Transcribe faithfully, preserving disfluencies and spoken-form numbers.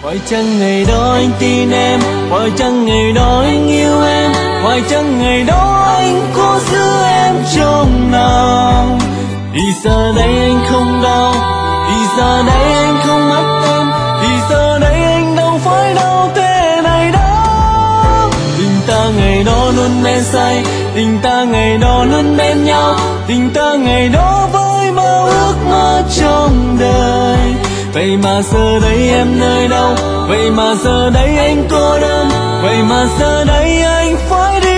Phải chăng ngày đó anh tin em, phải chăng ngày đó anh yêu em, phải chăng ngày đó anh có giữ em trong lòng. Thì giờ đây anh không đau, thì giờ đây anh không mất em, thì giờ đây anh đâu phải đau thế này đâu. Tình ta ngày đó luôn men say, tình ta ngày đó luôn bên nhau, tình ta ngày đó với bao ước mơ trong đời. Vậy mà giờ đây em nơi đâu, vậy mà giờ đây anh cô đơn, vậy mà giờ đây anh phải đi